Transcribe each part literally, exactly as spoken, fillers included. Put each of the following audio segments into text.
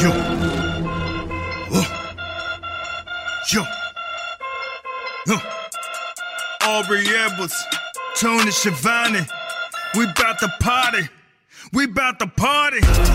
Yo. Oh. Yo. Huh. Aubrey Edwards, Tony Schiavone. We bout to party. We bout to party.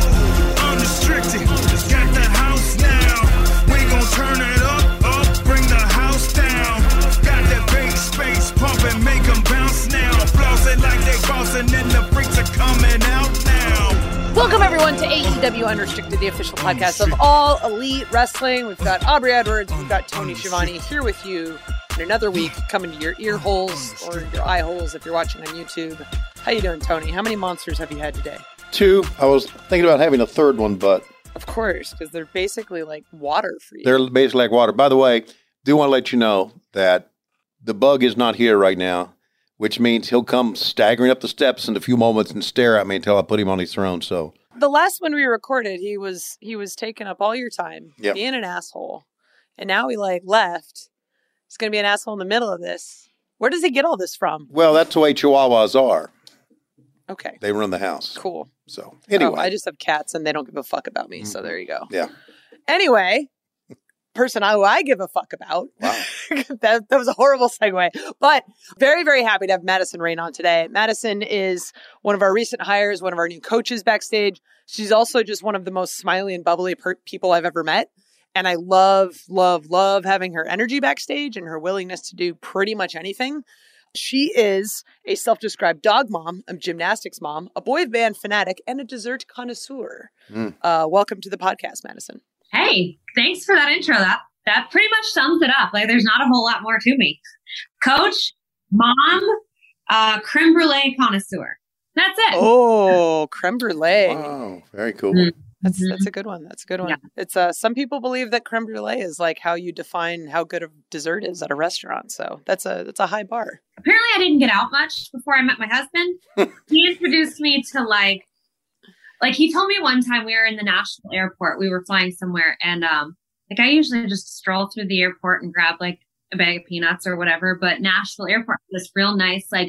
Unrestricted. Got the house now. We gon' turn it up, up, bring the house down. Got that bass space pumping, make them bounce now. Flossing like they bossing and the freaks are coming out now. Welcome, everyone, to A E W Unrestricted, the official podcast of All Elite Wrestling. We've got Aubrey Edwards, we've got Tony Schiavone here with you in another week, coming to your ear holes or your eye holes if you're watching on YouTube. How you doing, Tony? How many monsters have you had today? Two. I was thinking about having a third one, but... Of course, because they're basically like water for you. They're basically like water. By the way, do want to let you know that the bug is not here right now, which means he'll come staggering up the steps in a few moments and stare at me until I put him on his throne. So the last one we recorded, he was he was taking up all your time, yep. being an asshole, and now he like left. He's going to be an asshole in the middle of this. Where does he get all this from? Well, that's the way Chihuahuas are. Okay, they run the house. Cool. So anyway, oh, I just have cats and they don't give a fuck about me. Mm-hmm. So there you go. Yeah. Anyway. Person who I give a fuck about. Wow. that, that was a horrible segue. But very, very happy to have Madison Rayne on today. Madison is one of our recent hires, one of our new coaches backstage. She's also just one of the most smiley and bubbly per- people I've ever met. And I love, love, love having her energy backstage and her willingness to do pretty much anything. She is a self-described dog mom, a gymnastics mom, a boy band fanatic, and a dessert connoisseur. Mm. Uh, welcome to the podcast, Madison. Hey, thanks for that intro. That that pretty much sums it up. Like, there's not a whole lot more to me. Coach, mom, uh, creme brulee connoisseur. That's it. Oh, creme brulee. Wow, very cool. Mm-hmm. That's that's a good one. That's a good one. Yeah. It's uh, some people believe that creme brulee is like how you define how good a dessert is at a restaurant. So that's a that's a high bar. Apparently, I didn't get out much before I met my husband. He introduced me to like. Like, he told me one time we were in the Nashville airport, we were flying somewhere, and um, like I usually just stroll through the airport and grab like a bag of peanuts or whatever. But Nashville airport had this real nice like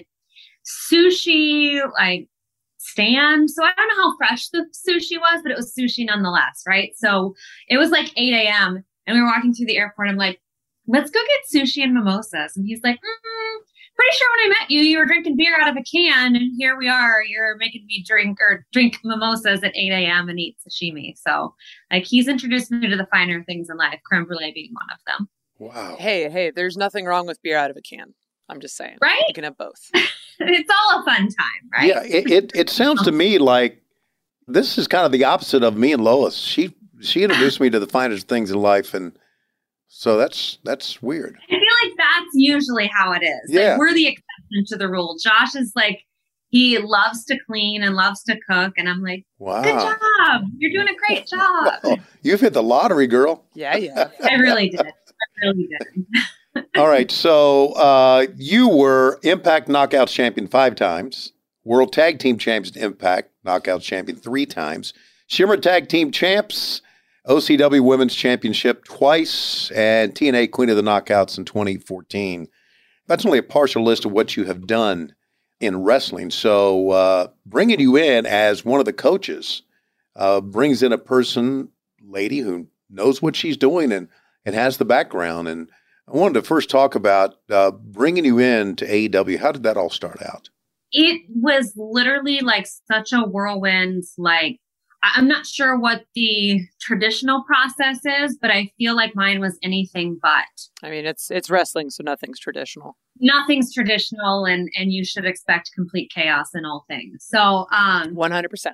sushi like stand. So I don't know how fresh the sushi was, but it was sushi nonetheless, right? So it was like eight a.m. and we were walking through the airport. I'm like, let's go get sushi and mimosas. And he's like, mm, pretty sure when I met you, you were drinking beer out of a can, and here we are. You're making me drink or drink mimosas at eight a.m. and eat sashimi. So, like, he's introduced me to the finer things in life, creme brulee being one of them. Wow. Hey, hey, there's nothing wrong with beer out of a can. I'm just saying. Right? You can have both. It's all a fun time, right? Yeah, it, it, it sounds to me like this is kind of the opposite of me and Lois. She she introduced me to the finest things in life, and so that's that's weird. I feel like that's usually how it is. Yeah. Like, we're the exception to the rule. Josh is like, he loves to clean and loves to cook. And I'm like, wow, good job. You're doing a great job. Well, you've hit the lottery, girl. Yeah, yeah. I really did. I really did. All right. So uh, you were Impact Knockouts champion five times, World Tag Team Champions Impact Knockouts champion three times, Shimmer Tag Team Champs, O C W Women's Championship twice, and T N A Queen of the Knockouts in twenty fourteen. That's only a partial list of what you have done in wrestling. So uh, bringing you in as one of the coaches uh, brings in a person, lady, who knows what she's doing and, and has the background. And I wanted to first talk about uh, bringing you in to A E W. How did that all start out? It was literally like such a whirlwind, like, I'm not sure what the traditional process is, but I feel like mine was anything but. I mean, it's it's wrestling, so nothing's traditional. Nothing's traditional, and, and you should expect complete chaos in all things. So, um, one hundred percent.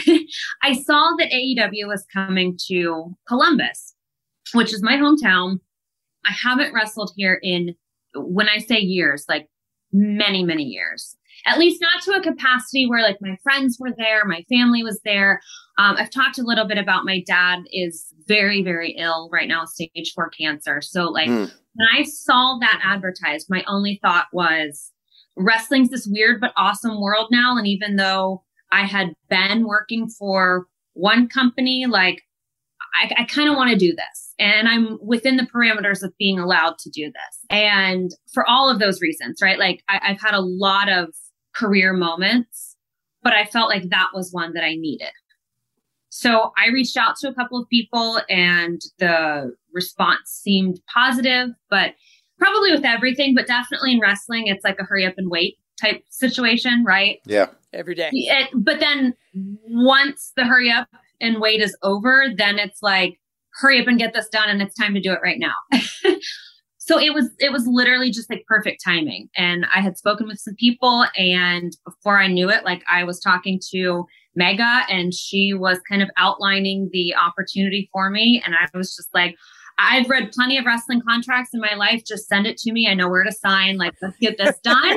I saw that A E W was coming to Columbus, which is my hometown. I haven't wrestled here in, when I say years, like many, many years. At least not to a capacity where like my friends were there, my family was there. Um, I've talked a little bit about my dad is very, very ill right now, stage four cancer. So like mm. when I saw that advertised, my only thought was wrestling's this weird but awesome world now. And even though I had been working for one company, like I, I kind of want to do this. And I'm within the parameters of being allowed to do this. And for all of those reasons, right? Like I, I've had a lot of career moments, but I felt like that was one that I needed. So I reached out to a couple of people and the response seemed positive, but probably with everything, but definitely in wrestling, it's like a hurry up and wait type situation, right? Yeah. Every day. It, but then once the hurry up and wait is over, then it's like, hurry up and get this done. And it's time to do it right now. So it was, it was literally just like perfect timing. And I had spoken with some people, and before I knew it, like I was talking to Mega and she was kind of outlining the opportunity for me. And I was just like, I've read plenty of wrestling contracts in my life. Just send it to me. I know where to sign. Like, let's get this done.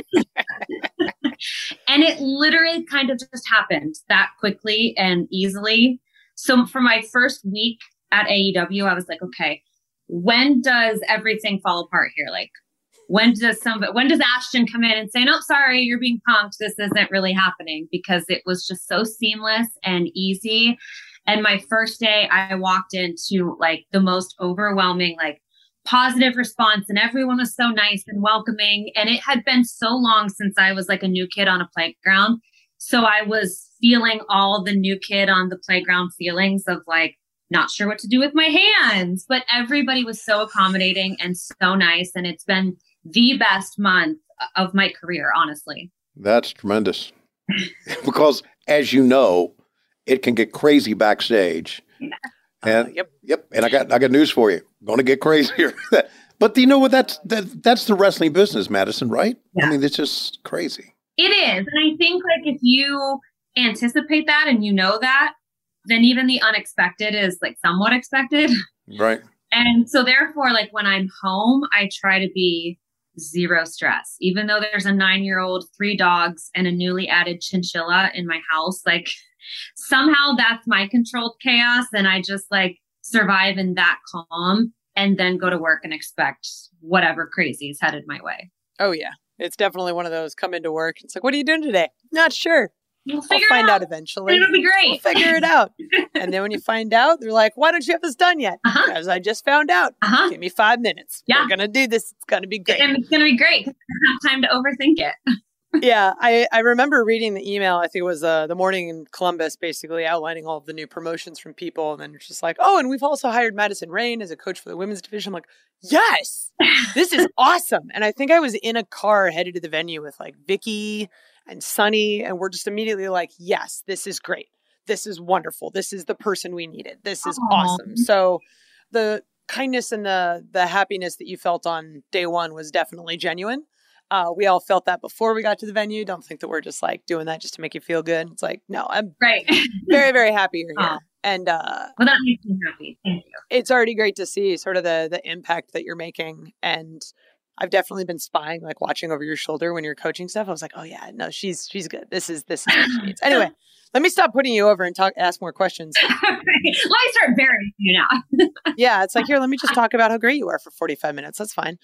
And it literally kind of just happened that quickly and easily. So for my first week at A E W, I was like, okay, when does everything fall apart here? Like, when does some, when does Ashton come in and say, no, sorry, you're being punked. This isn't really happening, because it was just so seamless and easy. And my first day, I walked into like the most overwhelming, like positive response, and everyone was so nice and welcoming. And it had been so long since I was like a new kid on a playground. So I was feeling all the new kid on the playground feelings of like, not sure what to do with my hands, but everybody was so accommodating and so nice. And it's been the best month of my career, honestly. That's tremendous. Because as you know, it can get crazy backstage. Yeah. And uh, yep. Yep. And I got I got news for you. Going to get crazier. But you know what? That's that, that's the wrestling business, Madison, right? Yeah. I mean, it's just crazy. It is. And I think like if you anticipate that and you know that, then even the unexpected is like somewhat expected. Right. And so therefore, like when I'm home, I try to be zero stress, even though there's a nine-year-old, three dogs, and a newly added chinchilla in my house. Like somehow that's my controlled chaos. And I just like survive in that calm and then go to work and expect whatever crazy is headed my way. Oh, yeah. It's definitely one of those come into work. It's like, what are you doing today? Not sure. We'll I'll figure find it out, out eventually. It'll be great. We'll figure it out. And then when you find out, they're like, why don't you have this done yet? Uh-huh. Because I just found out. Uh-huh. Give me five minutes. Yeah. We're going to do this. It's going to be great. And it's going to be great because I don't have time to overthink it. Yeah. I, I remember reading the email. I think it was uh, the morning in Columbus, basically outlining all of the new promotions from people. And then it's just like, oh, and we've also hired Madison Rain as a coach for the women's division. I'm like, yes, this is awesome. And I think I was in a car headed to the venue with like Vicky and Sunny, and we're just immediately like, yes, this is great. This is wonderful. This is the person we needed. This is Aww. awesome. So the kindness and the the happiness that you felt on day one was definitely genuine. Uh, we all felt that before we got to the venue. Don't think that we're just like doing that just to make you feel good. It's like, no, I'm Right. very, very happy you're here. Aww. And uh, Well, that makes me happy. Thank you. it's already great to see sort of the the impact that you're making. And I've definitely been spying, like watching over your shoulder when you're coaching stuff. I was like, oh yeah, no, she's she's good. This is this is what she needs. Anyway, let me stop putting you over and talk, ask more questions. Let me start burying you now. Yeah, it's like, here, let me just talk about how great you are for forty-five minutes. That's fine.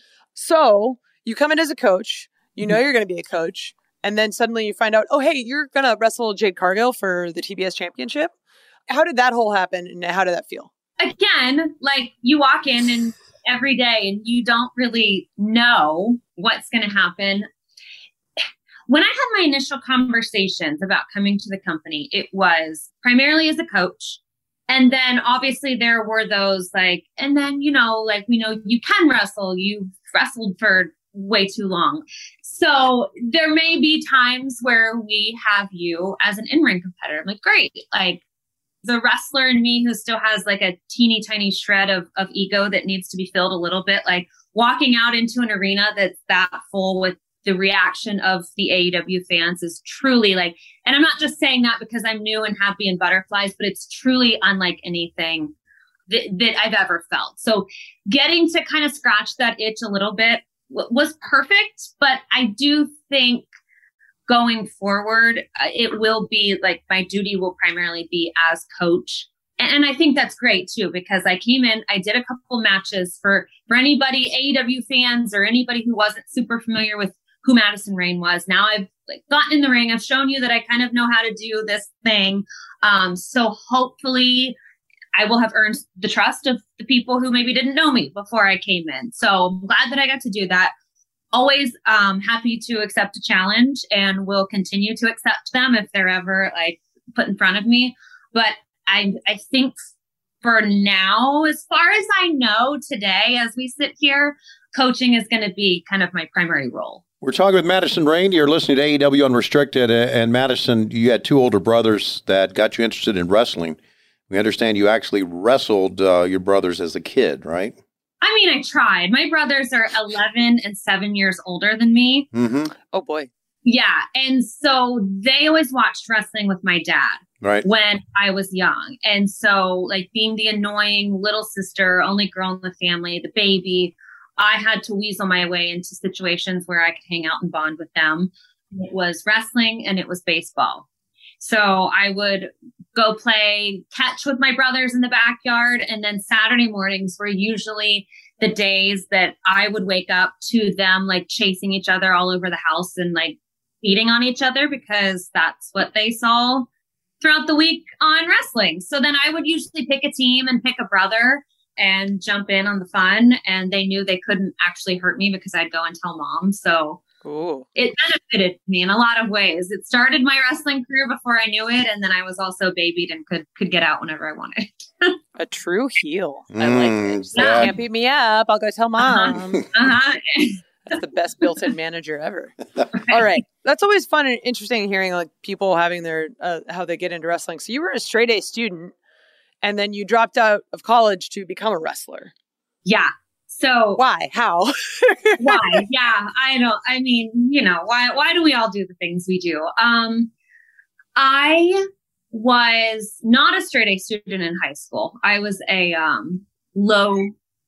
So you come in as a coach, you know you're going to be a coach, and then suddenly you find out, oh, hey, you're going to wrestle Jade Cargill for the T B S championship. How did that whole happen, and how did that feel? Again, like you walk in and every day and you don't really know what's going to happen. When I had my initial conversations about coming to the company, it was primarily as a coach. And then obviously there were those like, and then, you know, like, we know you can wrestle, you've wrestled for way too long. So there may be times where we have you as an in-ring competitor. I'm like, great. Like the wrestler in me who still has like a teeny tiny shred of, of ego that needs to be filled a little bit, like walking out into an arena that's that full with the reaction of the A E W fans is truly like, and I'm not just saying that because I'm new and happy and butterflies, but it's truly unlike anything that, that I've ever felt. So getting to kind of scratch that itch a little bit w- was perfect. But I do think going forward, uh, it will be like my duty will primarily be as coach. And, and I think that's great too, because I came in, I did a couple matches for, for anybody, A E W fans or anybody who wasn't super familiar with who Madison Rain was. Now I've like gotten in the ring. I've shown you that I kind of know how to do this thing. Um, so hopefully I will have earned the trust of the people who maybe didn't know me before I came in. So I'm glad that I got to do that. Always um, happy to accept a challenge and will continue to accept them if they're ever like put in front of me. But I, I think for now, as far as I know today, as we sit here, coaching is going to be kind of my primary role. We're talking with Madison Rayne. You're listening to A E W Unrestricted. And Madison, you had two older brothers that got you interested in wrestling. We understand you actually wrestled uh, your brothers as a kid, right? I mean, I tried. My brothers are eleven and seven years older than me. Mm-hmm. Oh, boy. Yeah. And so they always watched wrestling with my dad. Right. When I was young. And so like being the annoying little sister, only girl in the family, the baby, I had to weasel my way into situations where I could hang out and bond with them. It was wrestling and it was baseball. So I would go play catch with my brothers in the backyard. And then Saturday mornings were usually the days that I would wake up to them like chasing each other all over the house and like beating on each other because that's what they saw throughout the week on wrestling. So then I would usually pick a team and pick a brother and jump in on the fun. And they knew they couldn't actually hurt me because I'd go and tell mom. So Ooh. It benefited me in a lot of ways. It started my wrestling career before I knew it. And then I was also babied and could could get out whenever I wanted. A true heel. I Mm, like it. Just like, yeah. can't beat me up. I'll go tell mom. Uh-huh. That's the best built-in manager ever. All right. That's always fun and interesting hearing like people having their, uh, how they get into wrestling. So you were a straight A student and then you dropped out of college to become a wrestler. Yeah. So Why? How? why? Yeah, I don't, I mean, you know, why, why do we all do the things we do? Um, I was not a straight A student in high school. I was a, um, low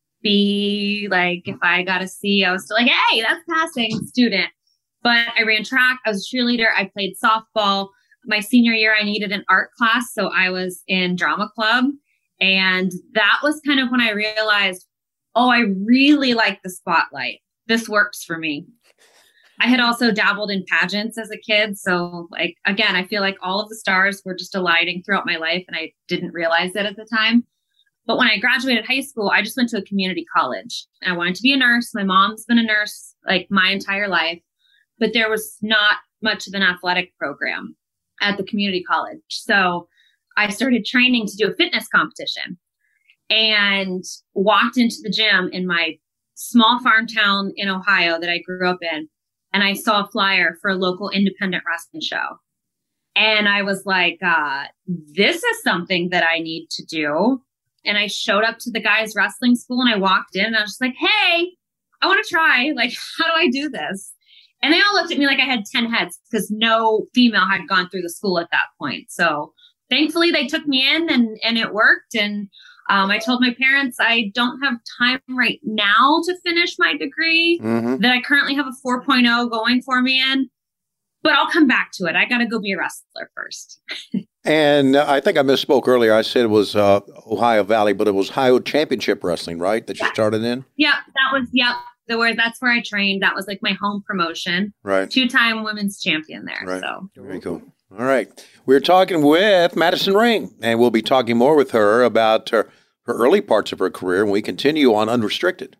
B, like if I got a C, I was still like, hey, that's passing student. But I ran track. I was a cheerleader. I played softball. My senior year, I needed an art class. So I was in drama club. And that was kind of when I realized, oh, I really like the spotlight. This works for me. I had also dabbled in pageants as a kid. So like, again, I feel like all of the stars were just aligning throughout my life and I didn't realize it at the time. But when I graduated high school, I just went to a community college. I wanted to be a nurse. My mom's been a nurse like my entire life, but there was not much of an athletic program at the community college. So I started training to do a fitness competition and walked into the gym in my small farm town in Ohio that I grew up in. And I saw a flyer for a local independent wrestling show. And I was like, uh, this is something that I need to do. And I showed up to the guys' wrestling school and I walked in and I was just like, hey, I want to try. Like, how do I do this? And they all looked at me like I had ten heads because no female had gone through the school at that point. So thankfully they took me in and, and it worked. And um, I told my parents I don't have time right now to finish my degree, Mm-hmm. that I currently have a four point oh going for me in, but I'll come back to it. I got to go be a wrestler first. And I think I misspoke earlier. I said it was uh, Ohio Valley, but it was Ohio Championship Wrestling, right, that you Yeah. started in? Yep, that was, yep. The where that's where I trained. That was like my home promotion. Right. Two-time women's champion there. Right. So Very cool. All right. We're talking with Madison Rayne, and we'll be talking more with her about her, her early parts of her career when we continue on Unrestricted.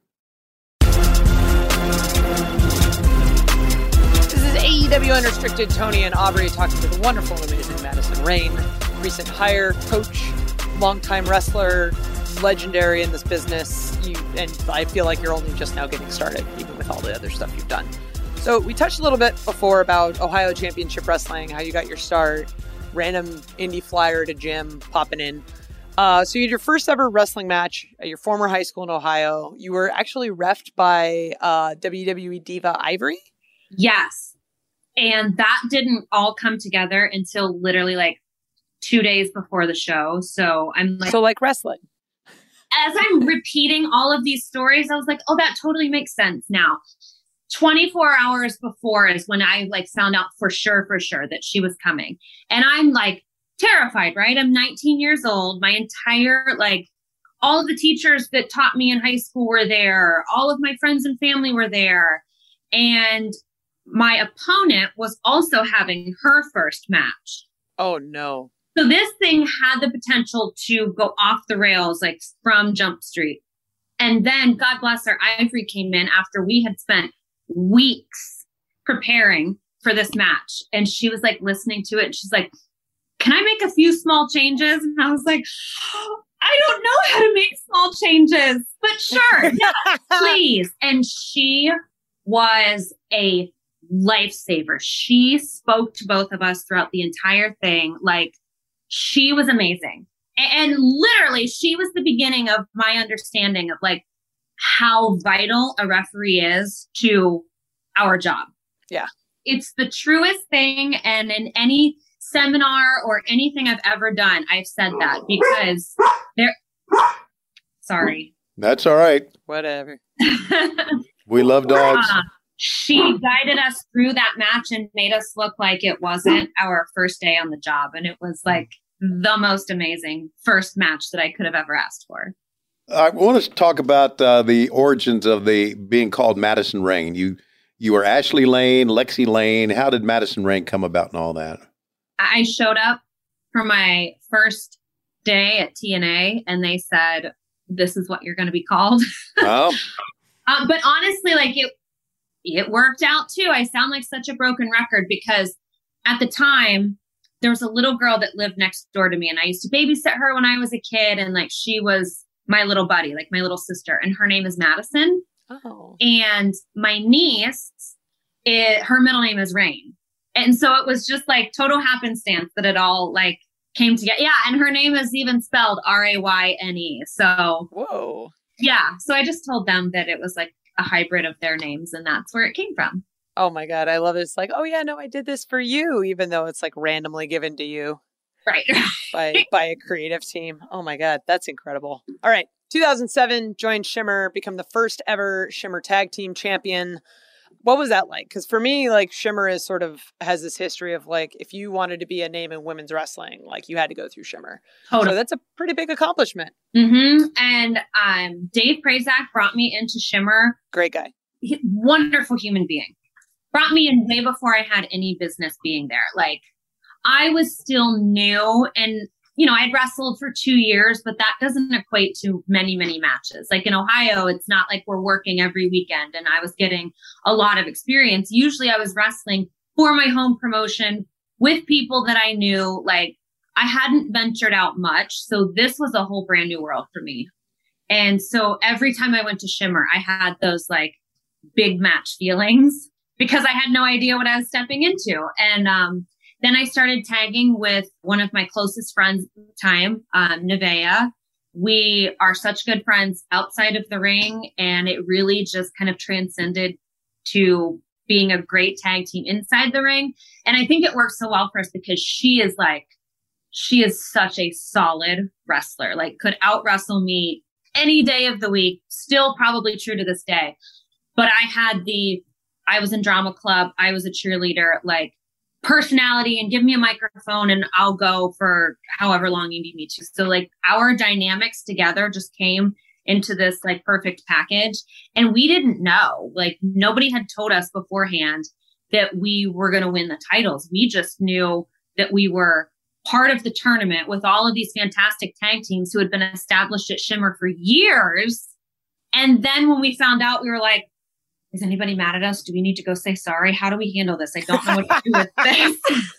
This is A E W Unrestricted. Tony and Aubrey talking to the wonderful and amazing Madison Rayne, recent hire, coach, longtime wrestler, legendary in this business. You and I feel like you're only just now getting started, even with all the other stuff you've done. So we touched a little bit before about Ohio Championship Wrestling, how you got your start, random indie flyer at a gym popping in. Uh, so you had your first ever wrestling match at your former high school in Ohio. You were actually reffed by uh, W W E diva Ivory. yes. And that didn't all come together until literally like two days before the show. So I'm like, So like wrestling. as I'm repeating all of these stories, I was like, oh, that totally makes sense now. twenty-four hours before is when I like found out for sure, for sure that she was coming. And I'm like terrified, right? I'm nineteen years old. My entire, like all of the teachers that taught me in high school were there. All of my friends and family were there. And my opponent was also having her first match. Oh no. So this thing had the potential to go off the rails, like from Jump Street. And then, God bless her, Ivory came in after we had spent weeks preparing for this match. And she was like listening to it. And she's like, can I make a few small changes? And I was like, I don't know how to make small changes, but sure, yeah, please. And she was a lifesaver. She spoke to both of us throughout the entire thing. Like, she was amazing. And, and literally, she was the beginning of my understanding of like how vital a referee is to our job. Yeah. It's the truest thing. And in any seminar or anything I've ever done, I've said that because there, sorry. That's all right. Whatever. We love dogs. Uh, she guided us through that match and made us look like it wasn't our first day on the job. And it was like the most amazing first match that I could have ever asked for. I want to talk about uh, the origins of the being called Madison Rayne. You you were Ashley Lane, Lexi Lane. How did Madison Rayne come about and all that? I showed up for my first day at T N A and they said, this is what you're going to be called. Oh. um, but honestly, like it, it worked out too. I sound like such a broken record because at the time there was a little girl that lived next door to me and I used to babysit her when I was a kid. And like, she was my little buddy, like my little sister, and her name is Madison. Oh. And my niece, it, her middle name is Rain. And so it was just like total happenstance that it all like came together. Yeah. And her name is even spelled R A Y N E. So, whoa. Yeah. So I just told them that it was like a hybrid of their names and that's where it came from. Oh my God. I love it. It's like, oh yeah, no, I did this for you, even though it's like randomly given to you. Right. by, by a creative team. Oh my God. That's incredible. All right. two thousand seven, joined Shimmer, become the first ever Shimmer tag team champion. What was that like? Because for me, like Shimmer is sort of has this history of like, if you wanted to be a name in women's wrestling, like you had to go through Shimmer. Totally. So that's a pretty big accomplishment. Mm-hmm. And um, Dave Prazak brought me into Shimmer. Great guy. He, wonderful human being. Brought me in way before I had any business being there. Like I was still new and, you know, I'd wrestled for two years, but that doesn't equate to many, many matches. Like in Ohio, it's not like we're working every weekend and I was getting a lot of experience. Usually I was wrestling for my home promotion with people that I knew. Like I hadn't ventured out much. So this was a whole brand new world for me. And so every time I went to Shimmer, I had those like big match feelings because I had no idea what I was stepping into. And, um, Then I started tagging with one of my closest friends at the time, um, Nevaeh. We are such good friends outside of the ring, and it really just kind of transcended to being a great tag team inside the ring. And I think it works so well for us because she is like, she is such a solid wrestler, like could out wrestle me any day of the week, still probably true to this day. But I had the, I was in drama club, I was a cheerleader, like, personality and give me a microphone and I'll go for however long you need me to. So like our dynamics together just came into this like perfect package. And we didn't know, like nobody had told us beforehand that we were going to win the titles. We just knew that we were part of the tournament with all of these fantastic tag teams who had been established at Shimmer for years. And then when we found out, we were like, is anybody mad at us? Do we need to go say sorry? How do we handle this? I don't know what to do with this.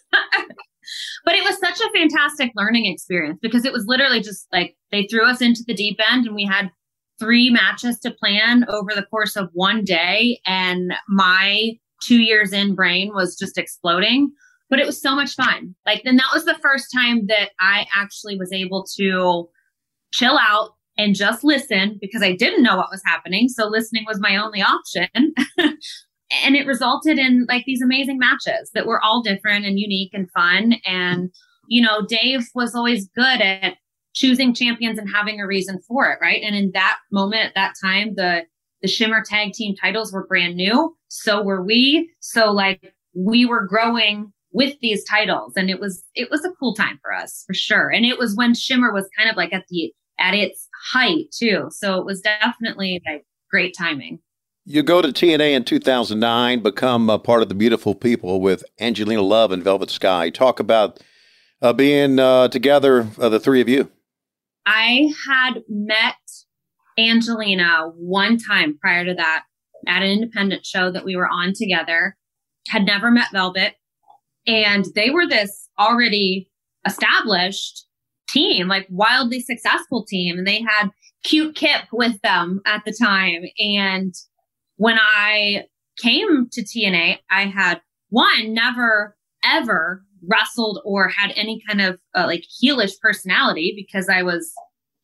But it was such a fantastic learning experience because it was literally just like they threw us into the deep end and we had three matches to plan over the course of one day. And my two years in brain was just exploding, but it was so much fun. Like, then that was the first time that I actually was able to chill out and just listen because I didn't know what was happening. So listening was my only option. And it resulted in like these amazing matches that were all different and unique and fun. And, you know, Dave was always good at choosing champions and having a reason for it. Right. And in that moment, at that time, the, the Shimmer tag team titles were brand new. So were we. So like we were growing with these titles and it was, it was a cool time for us for sure. And it was when Shimmer was kind of like at the, at its height too. So it was definitely like great timing. You go to T N A in two thousand nine, become a part of the Beautiful People with Angelina Love and Velvet Sky. Talk about uh, being uh, together, uh, the three of you. I had met Angelina one time prior to that at an independent show that we were on together. Had never met Velvet. And they were this already established team, like wildly successful team. And they had cute Kip with them at the time. And when I came to T N A, I had one, never, ever wrestled or had any kind of uh, like heelish personality because I was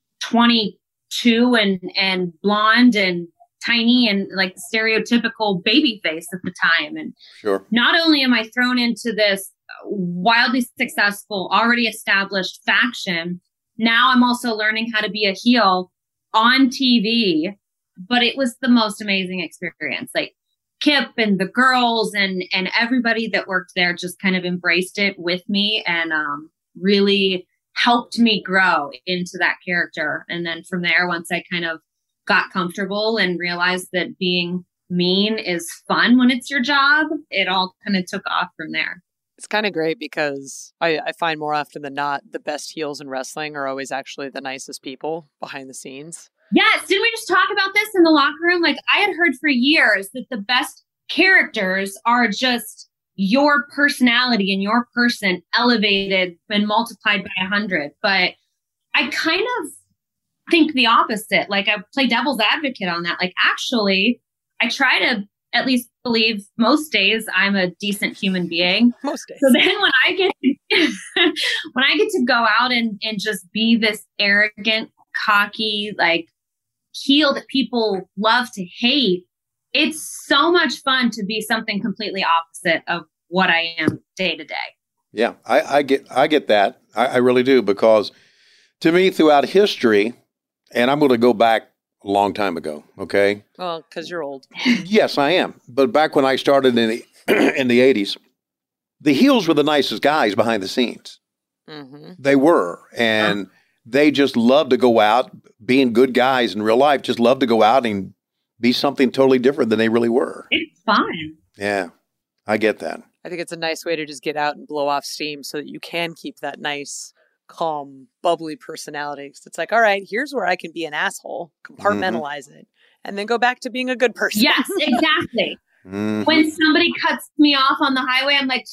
twenty-two and, and blonde and tiny and like stereotypical baby face at the time. And sure. Not only am I thrown into this wildly successful, already established faction, now I'm also learning how to be a heel on T V, but it was the most amazing experience. Like Kip and the girls and, and everybody that worked there just kind of embraced it with me and um, really helped me grow into that character. And then from there, once I kind of got comfortable and realized that being mean is fun when it's your job, it all kind of took off from there. It's kind of great because I, I find more often than not, the best heels in wrestling are always actually the nicest people behind the scenes. Yes. Didn't we just talk about this in the locker room? Like I had heard for years that the best characters are just your personality and your person elevated and multiplied by a hundred. But I kind of think the opposite. Like I play devil's advocate on that. Like actually, I try to at least believe most days I'm a decent human being. Most days. So then when I get to, when I get to go out and, and just be this arrogant, cocky, like heel that people love to hate, it's so much fun to be something completely opposite of what I am day to day. Yeah, I, I get I get that. I, I really do, because to me, throughout history, and I'm going to go back a long time ago, okay? Well, because you're old. Yes, I am. But back when I started in the in the eighties, the heels were the nicest guys behind the scenes. Mm-hmm. They were. And yeah. They just loved to go out, being good guys in real life, just loved to go out and be something totally different than they really were. It's fun. Yeah, I get that. I think it's a nice way to just get out and blow off steam so that you can keep that nice, calm, bubbly personality. So it's like, all right, here's where I can be an asshole, compartmentalize mm-hmm. it, and then go back to being a good person. Yes, exactly. mm-hmm. When somebody cuts me off on the highway, I'm like,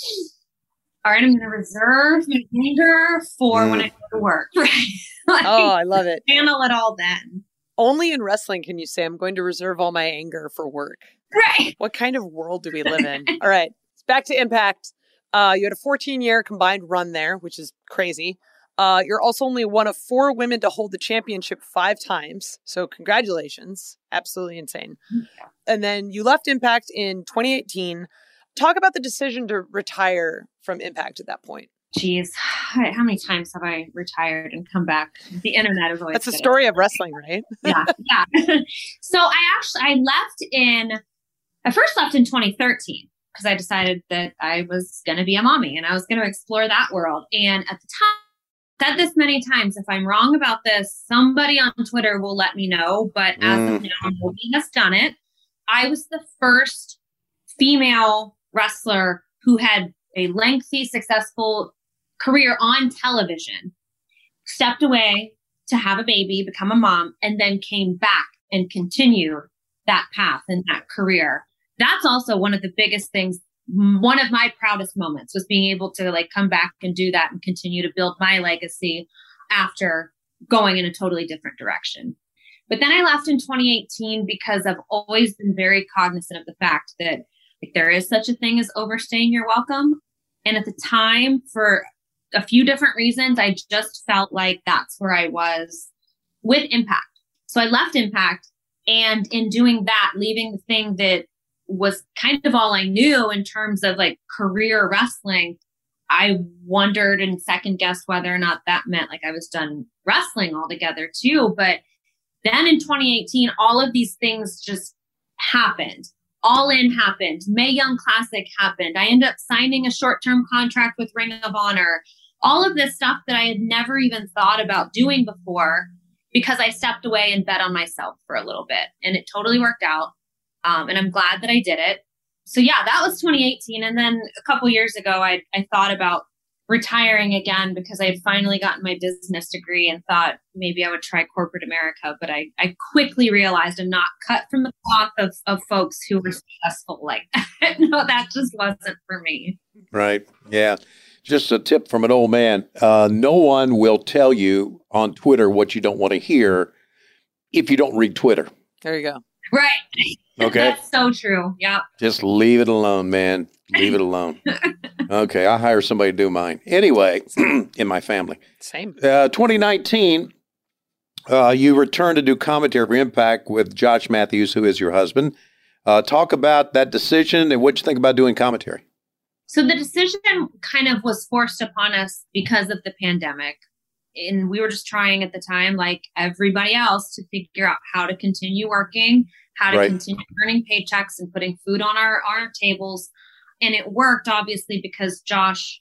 all right, I'm going to reserve my anger for mm. when I go to work. Right? Like, oh, I love it. Handle it all then. Only in wrestling can you say, I'm going to reserve all my anger for work. Right. What kind of world do we live in? All right. Back to Impact. Uh, you had a fourteen-year combined run there, which is crazy. Uh, you're also only one of four women to hold the championship five times. So congratulations. Absolutely insane. Yeah. And then you left Impact in twenty eighteen. Talk about the decision to retire from Impact at that point. Jeez, how many times have I retired and come back? The internet is always. That's the story of wrestling, right? yeah, yeah. So I actually I left in. I first left in twenty thirteen because I decided that I was going to be a mommy and I was going to explore that world. And at the time, said this many times. If I'm wrong about this, somebody on Twitter will let me know. But as mm. of now, nobody has done it. I was the first female wrestler who had a lengthy, successful career on television, stepped away to have a baby, become a mom, and then came back and continued that path and that career. That's also one of the biggest things. One of my proudest moments was being able to like come back and do that and continue to build my legacy after going in a totally different direction. But then I left in twenty eighteen because I've always been very cognizant of the fact that like, there is such a thing as overstaying your welcome. And at the time, for a few different reasons, I just felt like that's where I was with Impact. So I left Impact, and in doing that, leaving the thing that was kind of all I knew in terms of like career wrestling, I wondered and second guessed whether or not that meant like I was done wrestling altogether too. But then in twenty eighteen, all of these things just happened. All In happened. Mae Young Classic happened. I ended up signing a short-term contract with Ring of Honor. All of this stuff that I had never even thought about doing before because I stepped away and bet on myself for a little bit. And it totally worked out. Um, and I'm glad that I did it. So yeah, that was twenty eighteen. And then a couple years ago, I, I thought about retiring again because I had finally gotten my business degree and thought maybe I would try corporate America. But I, I quickly realized I'm not cut from the cloth of, of folks who were successful like that. No, that just wasn't for me. Right. Yeah. Just a tip from an old man. Uh, no one will tell you on Twitter what you don't want to hear if you don't read Twitter. There you go. Right. Okay. That's so true. Yeah. Just leave it alone, man. Leave it alone. Okay. I'll hire somebody to do mine. Anyway, in my family. Same. Uh, twenty nineteen, uh, you returned to do commentary for Impact with Josh Matthews, who is your husband. Uh, talk about that decision and what you think about doing commentary. So the decision kind of was forced upon us because of the pandemic. And we were just trying at the time, like everybody else, to figure out how to continue working, how to Right. continue earning paychecks and putting food on our, on our tables. And it worked, obviously, because Josh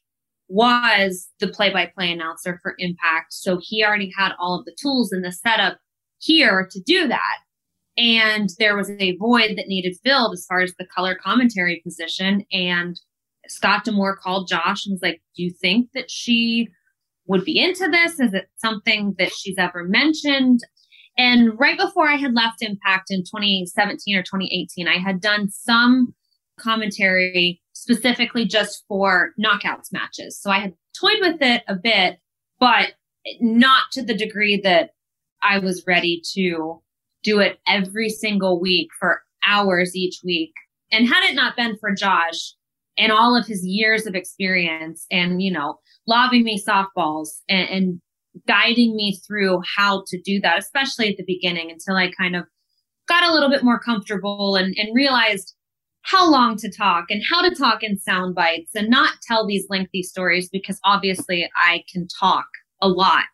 was the play-by-play announcer for Impact. So he already had all of the tools and the setup here to do that. And there was a void that needed filled as far as the color commentary position. And Scott D'Amore called Josh and was like, do you think that she would be into this? Is it something that she's ever mentioned? And right before I had left Impact in twenty seventeen or twenty eighteen, I had done some commentary specifically just for knockouts matches. So I had toyed with it a bit, but not to the degree that I was ready to do it every single week for hours each week. And had it not been for Josh and all of his years of experience and, you know, lobbing me softballs and, and guiding me through how to do that, especially at the beginning, until I kind of got a little bit more comfortable and, and realized how long to talk and how to talk in sound bites and not tell these lengthy stories, because obviously I can talk a lot.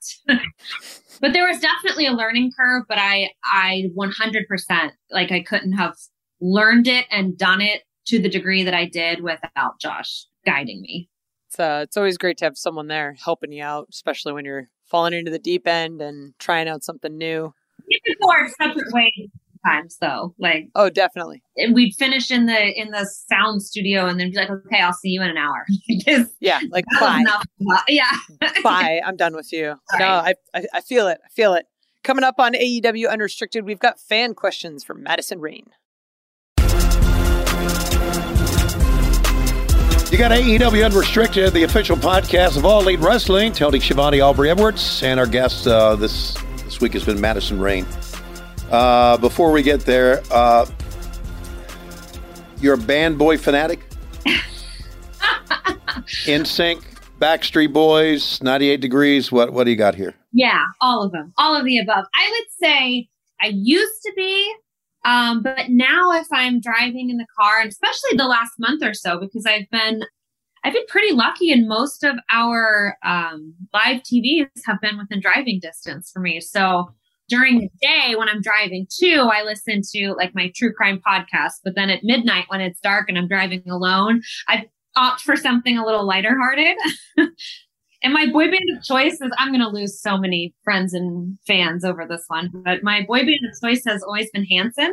But there was definitely a learning curve, but I, I one hundred percent, like I couldn't have learned it and done it to the degree that I did without Josh guiding me. It's, uh, it's always great to have someone there helping you out, especially when you're falling into the deep end and trying out something new. People are separate ways sometimes, though. Like, oh, definitely. We'd finish in the in the sound studio and then be like, okay, I'll see you in an hour. Yeah, like bye. Yeah. Bye. I'm done with you. Right. No, I, I I feel it. I feel it. Coming up on A E W Unrestricted, we've got fan questions from Madison Rain. You got A E W Unrestricted, the official podcast of All Elite Wrestling. Tony Schiavone, Aubrey Edwards, and our guest uh, this this week has been Madison Rain. Uh, before we get there, uh, you're a band boy fanatic? N Sync, Backstreet Boys, ninety-eight Degrees. What what do you got here? Yeah, all of them, all of the above. I would say I used to be. Um, but now if I'm driving in the car, and especially the last month or so, because I've been, I've been pretty lucky, and most of our um, live T Vs have been within driving distance for me. So during the day when I'm driving too, I listen to like my true crime podcast. But then at midnight when it's dark and I'm driving alone, I opt for something a little lighter hearted. And my boy band of choice is, I'm going to lose so many friends and fans over this one, but my boy band of choice has always been Hanson.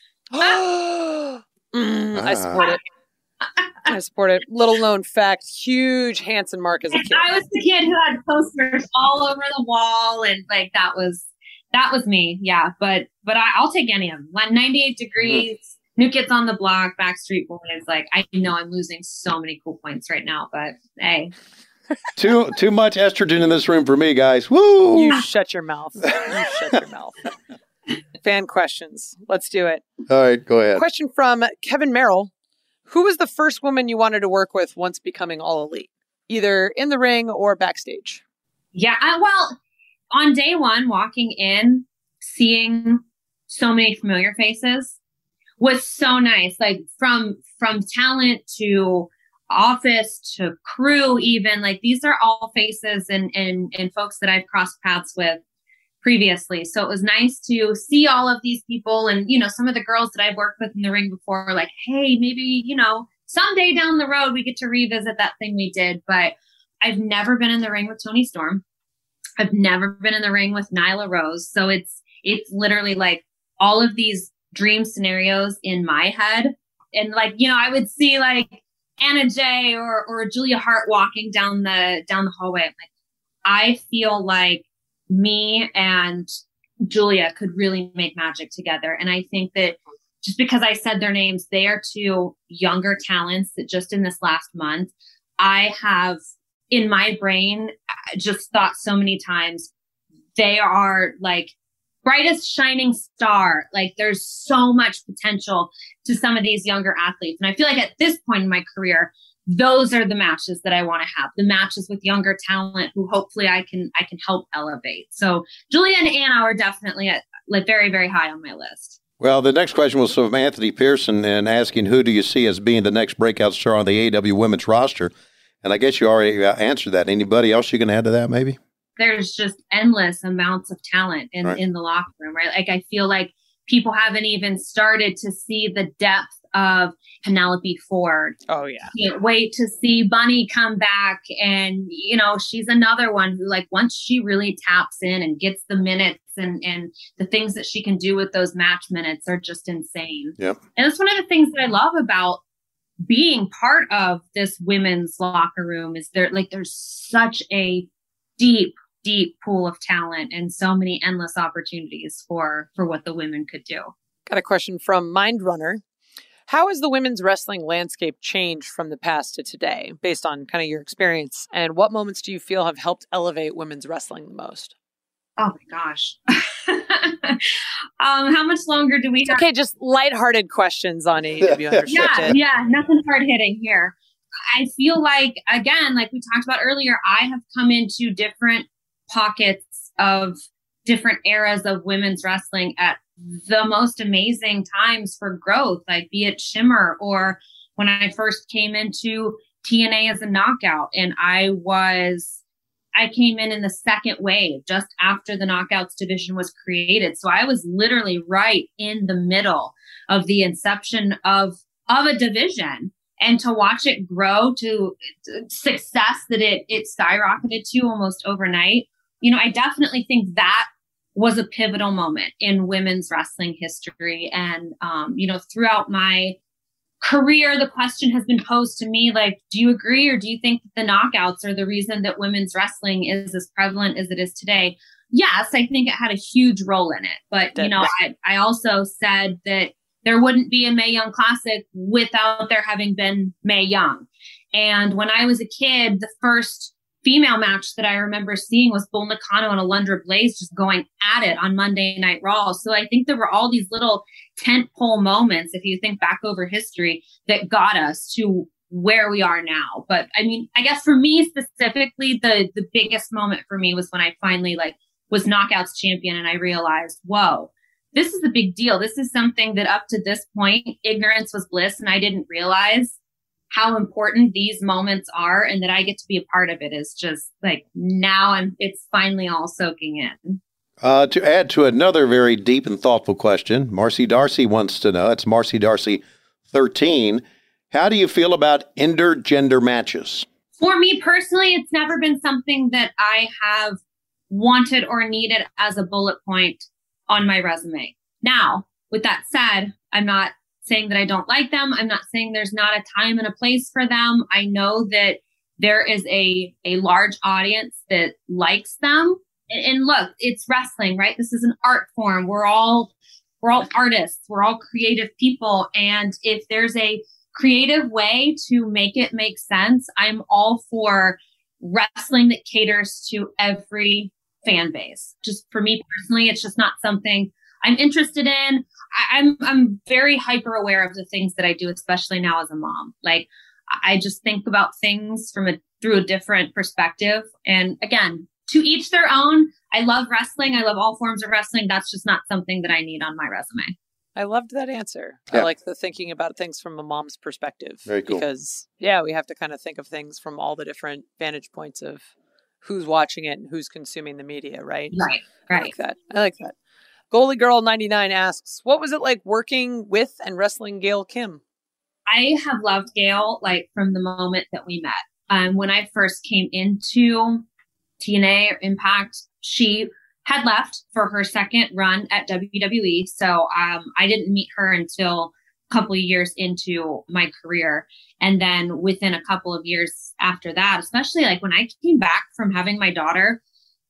mm, I support it. I support it. Little known fact, huge Hanson mark as a kid. I was the kid who had posters all over the wall, and like that was that was me. Yeah, but but I, I'll take any of them. Like ninety-eight Degrees, mm-hmm. New Kids on the Block, Backstreet Boys. Like I know I'm losing so many cool points right now, but hey. Too too much estrogen in this room for me, guys. Woo! You shut your mouth. You shut your mouth. Fan questions. Let's do it. All right, go ahead. Question from Kevin Merrill. Who was the first woman you wanted to work with once becoming All Elite? Either in the ring or backstage? Yeah, I, well, on day one, walking in, seeing so many familiar faces was so nice. Like from from talent to office to crew, even like these are all faces and and and folks that I've crossed paths with previously. So it was nice to see all of these people, and you know, some of the girls that I've worked with in the ring before were like, hey, maybe, you know, someday down the road we get to revisit that thing we did. But I've never been in the ring with Toni Storm. I've never been in the ring with Nyla Rose. So it's it's literally like all of these dream scenarios in my head. And like, you know, I would see like Anna Jay or or Julia Hart walking down the down the hallway. I'm like, I feel like me and Julia could really make magic together. And I think that just because I said their names, they are two younger talents that just in this last month, I have in my brain, I just thought so many times, they are like brightest shining star. Like there's so much potential to some of these younger athletes. And I feel like at this point in my career, those are the matches that I want to have, the matches with younger talent who hopefully I can, I can help elevate. So Julia and Anna are definitely at, like very, very high on my list. Well, the next question was from Anthony Pearson and asking, who do you see as being the next breakout star on the A E W women's roster? And I guess you already answered that. Anybody else you can add to that maybe? There's just endless amounts of talent in, right. in the locker room, right? Like I feel like people haven't even started to see the depth of Penelope Ford. Oh yeah. Can't wait to see Bunny come back. And, you know, she's another one who, like, once she really taps in and gets the minutes and, and the things that she can do with those match minutes are just insane. Yep. And it's one of the things that I love about being part of this women's locker room is there, like, there's such a deep, deep pool of talent and so many endless opportunities for, for what the women could do. Got a question from Mind Runner. How has the women's wrestling landscape changed from the past to today, based on kind of your experience? And what moments do you feel have helped elevate women's wrestling the most? Oh my gosh. um, how much longer do we have? Okay, just lighthearted questions on A E W Unrestricted. Yeah, yeah, nothing hard hitting here. I feel like, again, like we talked about earlier, I have come into different pockets of different eras of women's wrestling at the most amazing times for growth, like be it Shimmer or when I first came into T N A as a knockout. And I was, I came in in the second wave just after the knockouts division was created. So I was literally right in the middle of the inception of, of a division. And to watch it grow to success that it, it skyrocketed to almost overnight, you know, I definitely think that was a pivotal moment in women's wrestling history. And, um, you know, throughout my career, the question has been posed to me, like, do you agree or do you think that the knockouts are the reason that women's wrestling is as prevalent as it is today? Yes, I think it had a huge role in it. But, you know, I, I also said that there wouldn't be a Mae Young Classic without there having been Mae Young. And when I was a kid, the first female match that I remember seeing was Bull Nakano and Alundra Blaze just going at it on Monday Night Raw. So I think there were all these little tentpole moments, if you think back over history, that got us to where we are now. But I mean, I guess for me specifically, the the biggest moment for me was when I finally like was Knockouts champion and I realized, whoa, this is a big deal. This is something that up to this point, ignorance was bliss, and I didn't realize how important these moments are, and that I get to be a part of it is just like now I'm, it's finally all soaking in. Uh, to add to another very deep and thoughtful question, Marcy Darcy wants to know, it's Marcy Darcy thirteen. How do you feel about intergender matches? For me personally, it's never been something that I have wanted or needed as a bullet point on my resume. Now, with that said, I'm not saying that I don't like them. I'm not saying there's not a time and a place for them. I know that there is a, a large audience that likes them. And, and look, it's wrestling, right? This is an art form. We're all, we're all artists. We're all creative people. And if there's a creative way to make it make sense, I'm all for wrestling that caters to every fan base. Just for me personally, it's just not something I'm interested in. I, I'm I'm very hyper aware of the things that I do, especially now as a mom. Like I just think about things from a through a different perspective. And again, to each their own. I love wrestling. I love all forms of wrestling. That's just not something that I need on my resume. I loved that answer. Yeah. I like the thinking about things from a mom's perspective. Very cool. Because, yeah, we have to kind of think of things from all the different vantage points of who's watching it and who's consuming the media, right? Right, I right. like that. I like that. Goalie Girl ninety-nine asks, what was it like working with and wrestling Gail Kim? I have loved Gail, like, from the moment that we met. Um, when I first came into T N A or Impact, she had left for her second run at W W E. So um, I didn't meet her until a couple of years into my career. And then within a couple of years after that, especially like when I came back from having my daughter,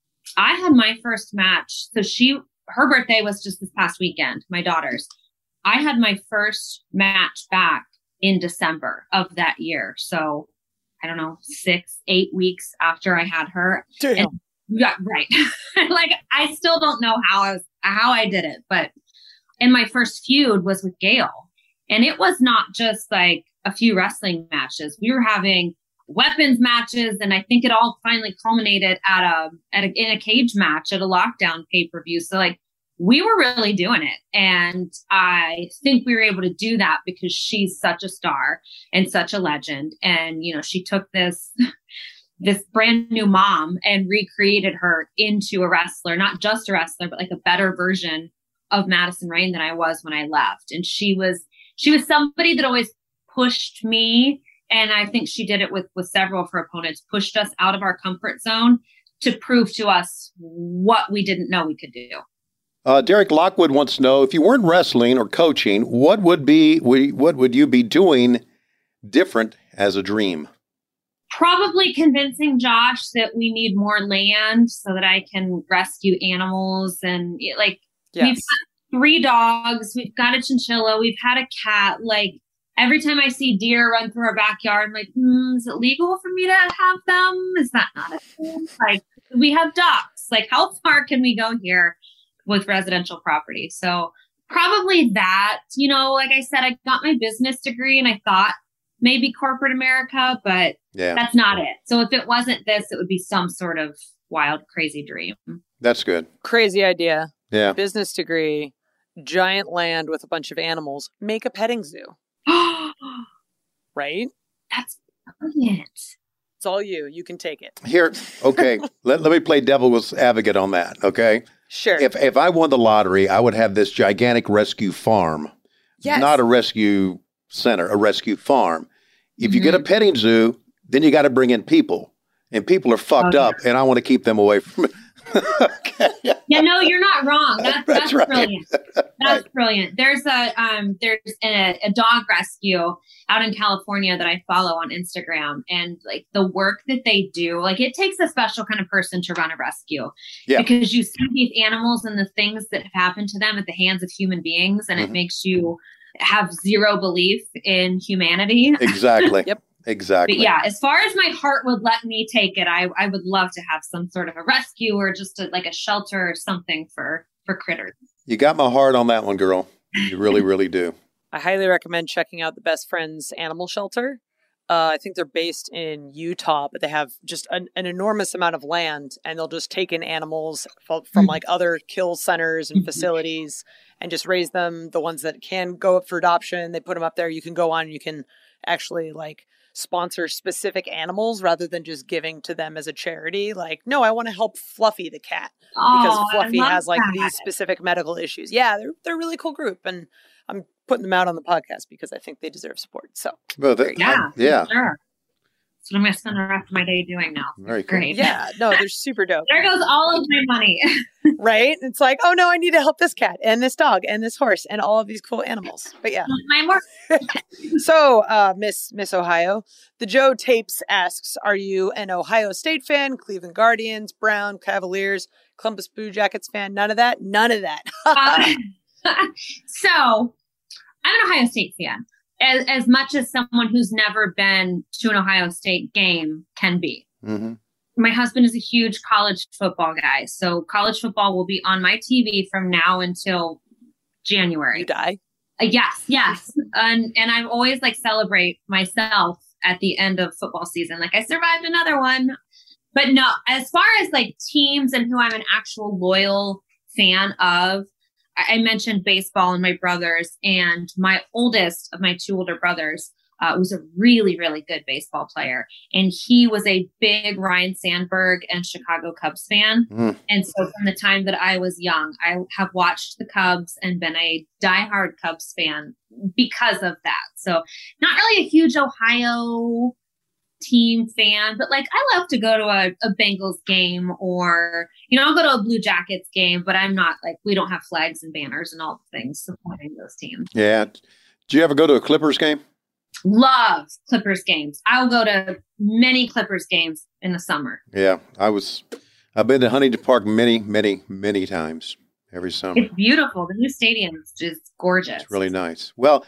I had my first match. So she, her birthday was just this past weekend, my daughter's. I had my first match back in December of that year. So I don't know, six, eight weeks after I had her. Damn. And, yeah, right. Like, I still don't know how I was, how I did it. But, and my first feud was with Gail. And it was not just like a few wrestling matches. We were having weapons matches. And I think it all finally culminated at a, at a, in a cage match at a Lockdown pay-per-view. So like, we were really doing it. And I think we were able to do that because she's such a star and such a legend. And, you know, she took this, this brand new mom and recreated her into a wrestler, not just a wrestler, but like a better version of Madison Rayne than I was when I left. And she was, she was somebody that always pushed me. And I think she did it with, with several of her opponents, pushed us out of our comfort zone to prove to us what we didn't know we could do. Uh, Derek Lockwood wants to know, if you weren't wrestling or coaching, what would be what would you be doing different as a dream? Probably convincing Josh that we need more land so that I can rescue animals. And like, Yes. we've got three dogs, we've got a chinchilla, we've had a cat. Like, every time I see deer run through our backyard, I'm like, hmm, is it legal for me to have them? Is that not a thing? Like, we have ducks. Like, how far can we go here with residential property? So probably that, you know, like I said, I got my business degree and I thought maybe corporate America, but Yeah. that's not it. So if it wasn't this, it would be some sort of wild, crazy dream. That's good. Crazy idea. Yeah. Business degree, giant land with a bunch of animals. Make a petting zoo, right? That's brilliant. It's all you. You can take it. Here, okay, let, let me play devil's advocate on that, okay? Sure. If if I won the lottery, I would have this gigantic rescue farm. Yes. Not a rescue center, a rescue farm. If you Mhm. get a petting zoo, then you got to bring in people. And people are fucked Oh, up, and I want to keep them away from it. Okay. Yeah, no, you're not wrong. That's, That's that's, right. brilliant. That's Right. brilliant. There's a um, there's a, a dog rescue out in California that I follow on Instagram, and like the work that they do, like it takes a special kind of person to run a rescue, Yeah. because you see these animals and the things that have happened to them at the hands of human beings, and Mhm. it makes you have zero belief in humanity. Exactly. Yep. Exactly. But yeah, as far as my heart would let me take it, I, I would love to have some sort of a rescue or just a, like a shelter or something for, for critters. You got my heart on that one, girl. You really, really do. I highly recommend checking out the Best Friends Animal Shelter. Uh, I think they're based in Utah, but they have just an, an enormous amount of land, and they'll just take in animals from, from like other kill centers and facilities and just raise them. The ones that can go up for adoption, they put them up there. You can go on, you can actually like sponsor specific animals rather than just giving to them as a charity. Like, no, I want to help Fluffy the cat because Oh, I Fluffy love has like that. these specific medical issues. Yeah, they're they're a really cool group, and I'm putting them out on the podcast because I think they deserve support. So Well, that, Yeah, yeah. sure. That's what I'm going to spend the rest of my day doing now. Very cool. Great. yeah, no, they're super dope, There goes all of my money. right? It's like, oh no, I need to help this cat and this dog and this horse and all of these cool animals. But yeah. my more So, uh, Miss Miss Ohio, the Joe Tapes asks, are you an Ohio State fan, Cleveland Guardians, Brown, Cavaliers, Columbus Blue Jackets fan? None of that? None of that. uh, so I'm an Ohio State fan, as, as much as someone who's never been to an Ohio State game can be. hmm My husband is a huge college football guy. So college football will be on my T V from now until January. You die. Uh, yes, yes. And and I always like celebrate myself at the end of football season. Like I survived another one. But no, as far as like teams and who I'm an actual loyal fan of, I, I mentioned baseball and my brothers, and my oldest of my two older brothers uh, was a really, really good baseball player. And he was a big Ryan Sandberg and Chicago Cubs fan. Mm. And so from the time that I was young, I have watched the Cubs and been a diehard Cubs fan because of that. So not really a huge Ohio team fan, but like I love to go to a, a Bengals game, or, you know, I'll go to a Blue Jackets game, but I'm not like, we don't have flags and banners and all the things supporting those teams. Yeah. Did you ever go to a Clippers game? Love Clippers games. I'll go to many Clippers games in the summer. Yeah. I was, I've been to Huntington Park many, many, many times every summer. It's beautiful. The new stadium is just gorgeous. It's really nice. Well,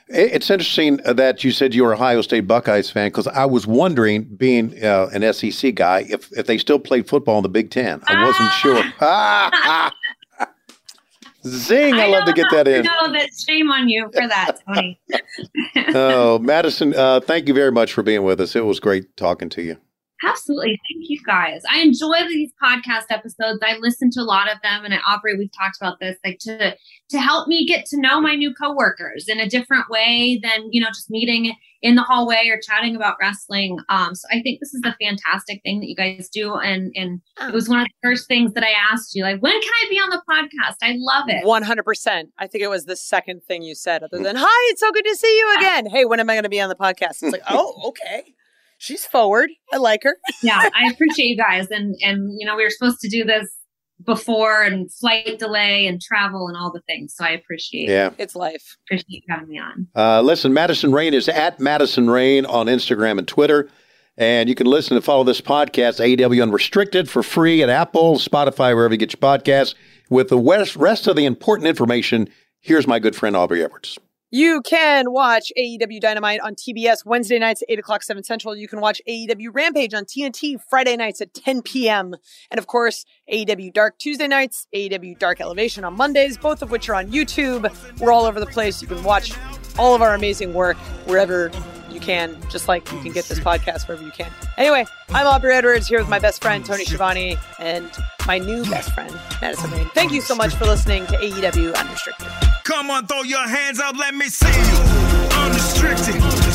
It's interesting that you said you were a Ohio State Buckeyes fan because I was wondering, being uh, an S E C guy, if, if they still played football in the Big Ten. I wasn't ah! sure. Ah, ah. Zing! I, I love to get that in. No, that shame on you for that, Tony. Oh, Madison, uh, thank you very much for being with us. It was great talking to you. Absolutely. Thank you, guys. I enjoy these podcast episodes. I listen to a lot of them, and at Aubrey, we've talked about this, like to to help me get to know my new coworkers in a different way than, you know, just meeting in the hallway or chatting about wrestling. Um, so I think this is a fantastic thing that you guys do, and and it was one of the first things that I asked you, like, when can I be on the podcast? I love it. one hundred percent. I think it was the second thing you said, other than, hi, it's so good to see you again. Hey, when am I going to be on the podcast? It's like, oh, okay. She's forward. I like her. Yeah, I appreciate you guys. And, and, you know, we were supposed to do this before, and flight delay and travel and all the things. So I appreciate yeah. it. It's life. Appreciate you having me on. Uh, listen, Madison Rayne is at Madison Rayne on Instagram and Twitter. And you can listen and follow this podcast, A E W Unrestricted, for free at Apple, Spotify, wherever you get your podcasts. With the rest of the important information, here's my good friend Aubrey Edwards. You can watch A E W Dynamite on T B S Wednesday nights at eight o'clock, seven Central. You can watch A E W Rampage on T N T Friday nights at ten p.m. And of course, A E W Dark Tuesday nights, A E W Dark Elevation on Mondays, both of which are on YouTube. We're all over the place. You can watch all of our amazing work wherever you can, just like you can get this podcast wherever you can. Anyway, I'm Aubrey Edwards here with my best friend, Tony Schiavone, and my new best friend, Madison Rayne. Thank you so much for listening to A E W Unrestricted. Come on, throw your hands up, let me see you. Unrestricted.